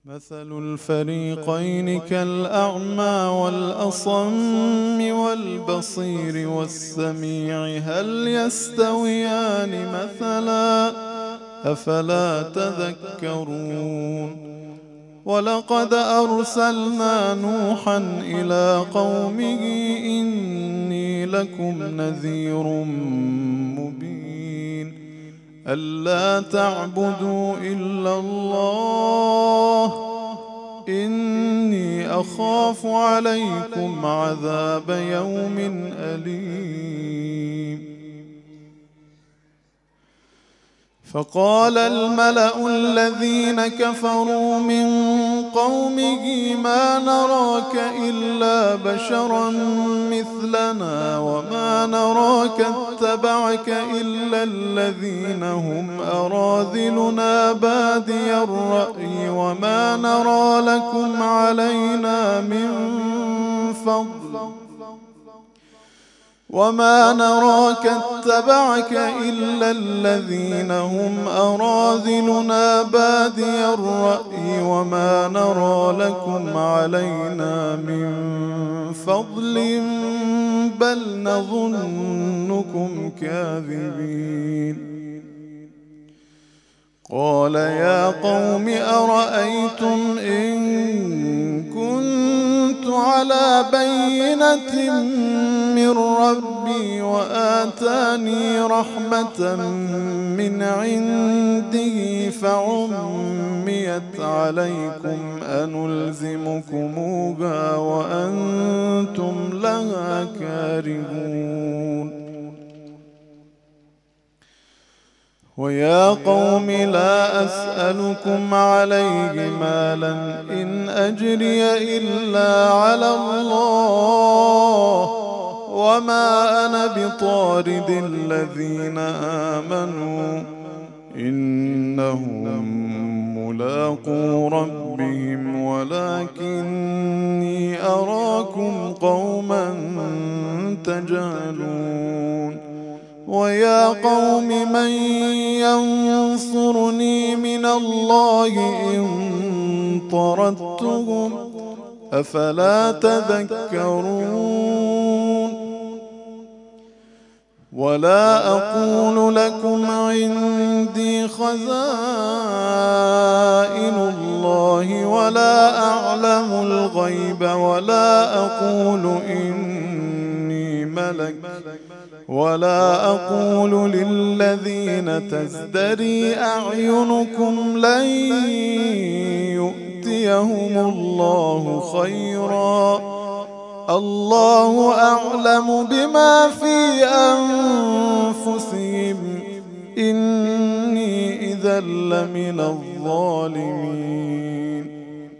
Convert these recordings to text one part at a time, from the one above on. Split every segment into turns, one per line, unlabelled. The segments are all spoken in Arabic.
مثل الفريقين كالأعمى والأصم والبصير والسميع هل يستويان مثلا أفلا تذكرون ولقد أرسلنا نوحا إلى قومه إني لكم نذير مبين ألا تعبدوا إلا الله إني أخاف عليكم عذاب يوم أليم. فقال الملأ الذين كفروا من قومه ما نراك إلا بشرا مثلنا وما نراك اتبعك إلا الذين هم أراذلنا بادي الرأي وما نرى لكم علينا من فضل وما نراك اتبعك إلا الذين هم أراذلنا بادي الرأي وما نرى لكم علينا من فضل بل نظنكم كاذبين. قال يا قوم أرأيتم إن كنت على بينة من ربي وآتاني رحمة من عنده فعميت عليكم أنلزمكموها وأنتم لها كارهون. ويا قوم لا أسألكم عليه مالا إن أجري إلا على الله وما أنا بطارد الذين آمنوا إنهم ملاقو ربهم ولكني أراكم قوما تجهلون. ويا قوم من ينصرني من الله إن طردتهم أفلا تذكرون. ولا أقول لكم عندي خزائن الله ولا أعلم الغيب ولا أقول إني ملك ولا أقول للذين تزدري أعينكم لن يؤتيهم الله خيرا الله أعلم بما في أنفسهم إني إذا لمن الظالمين.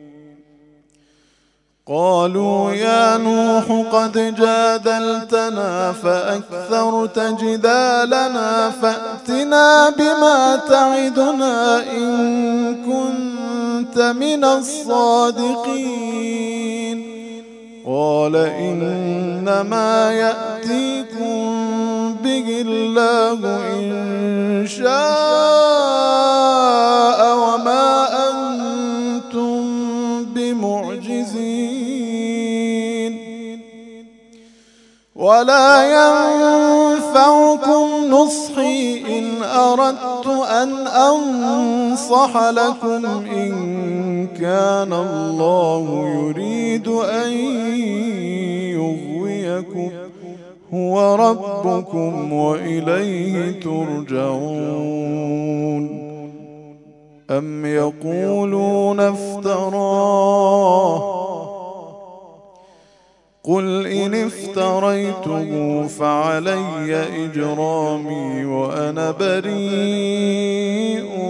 قالوا يا نوح قد جادلتنا فأكثرت جدالنا فأتنا بما تعدنا إن كنت من الصادقين. قال إنما يأتيكم به الله إن شاء وما أنتم بمعجزين ولا ينفعكم نصحي إن أردت أن أنصح لكم إن كان الله يريد أن يغويكم هو ربكم وإليه ترجعون. أم يقولون افتراه قل إن افتريته فعلي إجرامي وأنا بريء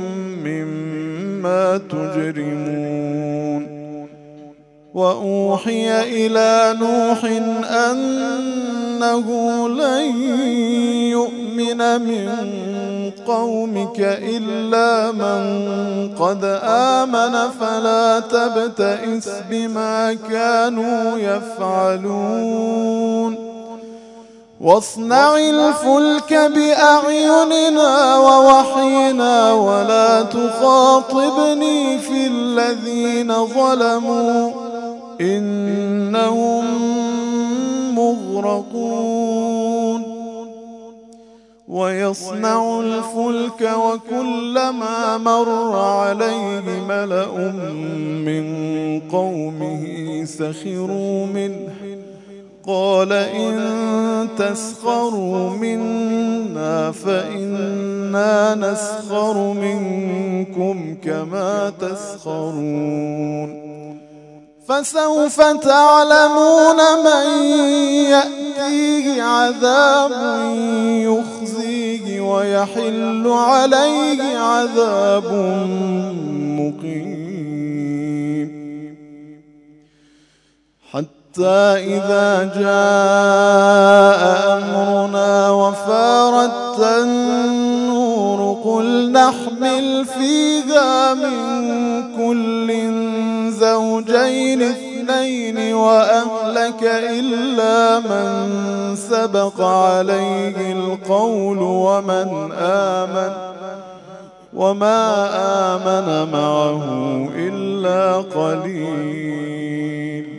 مما تجرمون. وأوحي إلى نوح أنه لن يؤمن من قومك إلا من قد آمن فلا تبتئس بما كانوا يفعلون. واصنع الفلك بأعيننا ووحينا ولا تخاطبني في الذين الذين ظلموا إنهم مغرقون. ويصنع الفلك وكلما مر عليه ملأ من قومه سخروا منه قال إن تسخروا منا فإنا نسخر منكم كما تسخرون. فسوف تعلمون من يأتيه عذاب يخزيه ويحل عليه عذاب مقيم. حتى إذا جاء أمرنا وفارت النور قل نحمل فيها من كل زوجين اثنين وأهلك إلا من سبق عليه القول وما آمن معه إلا قليل.